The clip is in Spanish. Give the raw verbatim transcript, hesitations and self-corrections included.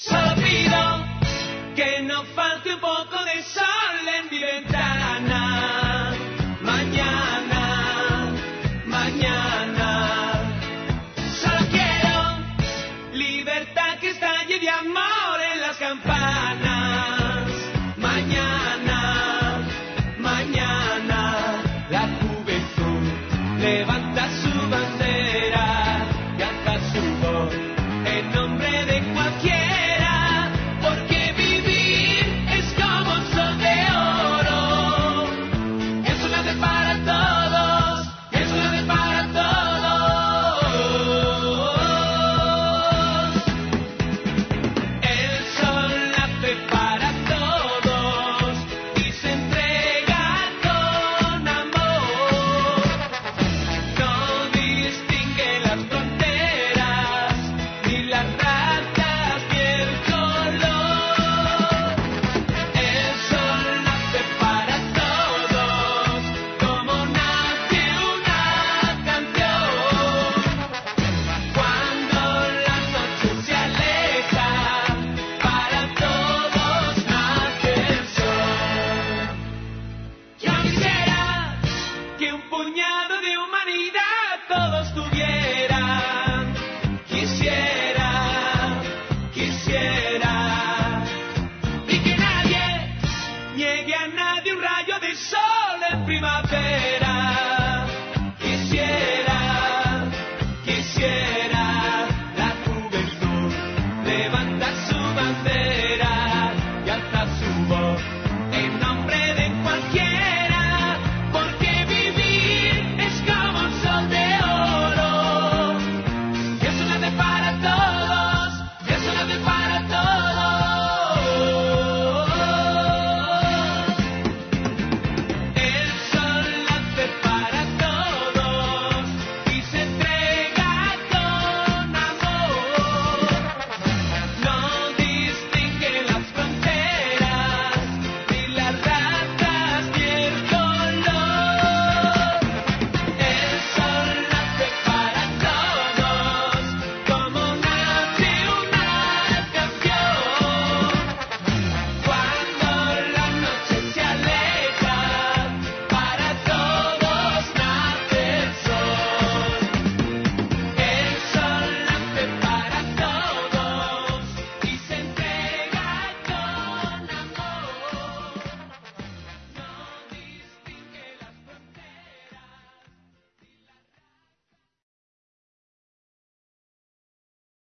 Solo pido que no falte un poco de sol en mi ventana. Mañana, mañana. Solo quiero libertad que estalle de amor en las campanas. Mañana, mañana. La juventud levanta su bandera y alza su voz en nombre de cualquiera, porque vivir es como un sol de oro. El sol nace para todos, el sol nace para todos. El sol nace para todos y se entrega con amor. No distingue las fronteras ni las razas ni el color. El sol nace para todos como nace una canción. Cuando la noche se aleja, para todos nace el sol. Yo quisiera que un puñado de humanidad todos tuvieran. Quisiera, quisiera. Y que nadie niegue a nadie un rayo de sol en primavera.